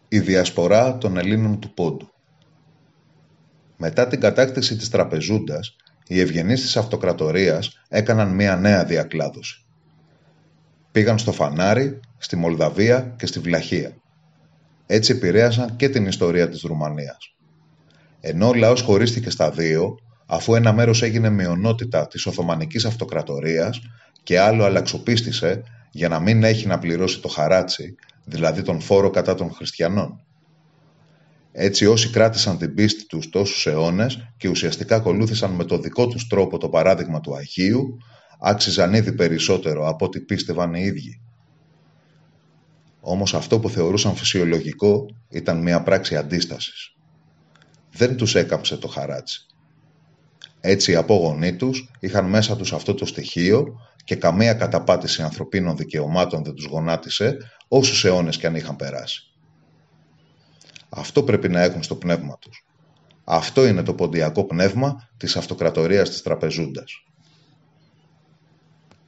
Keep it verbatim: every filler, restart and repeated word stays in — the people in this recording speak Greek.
Η Διασπορά των Ελλήνων του Πόντου. Μετά την κατάκτηση της Τραπεζούντας, οι ευγενείς της Αυτοκρατορίας έκαναν μια νέα διακλάδωση. Πήγαν στο Φανάρι, στη Μολδαβία και στη Βλαχία. Έτσι επηρέασαν και την ιστορία της Ρουμανίας. Ενώ ο λαός χωρίστηκε στα δύο, αφού ένα μέρος έγινε μειονότητα της Οθωμανικής Αυτοκρατορίας και άλλο αλλαξοπίστησε για να μην έχει να πληρώσει το χαράτσι, δηλαδή τον φόρο κατά των χριστιανών. Έτσι όσοι κράτησαν την πίστη τους τόσους αιώνες και ουσιαστικά ακολούθησαν με το δικό τους τρόπο το παράδειγμα του Αγίου, άξιζαν ήδη περισσότερο από ό,τι πίστευαν οι ίδιοι. Όμως αυτό που θεωρούσαν φυσιολογικό ήταν μια πράξη αντίστασης. Δεν τους έκαμψε το χαράτσι. Έτσι οι απόγονοί τους είχαν μέσα τους αυτό το στοιχείο και καμία καταπάτηση ανθρωπίνων δικαιωμάτων δεν τους γονάτισε όσους αιώνες κι αν είχαν περάσει. Αυτό πρέπει να έχουν στο πνεύμα τους. Αυτό είναι το ποντιακό πνεύμα της Αυτοκρατορίας της Τραπεζούντας.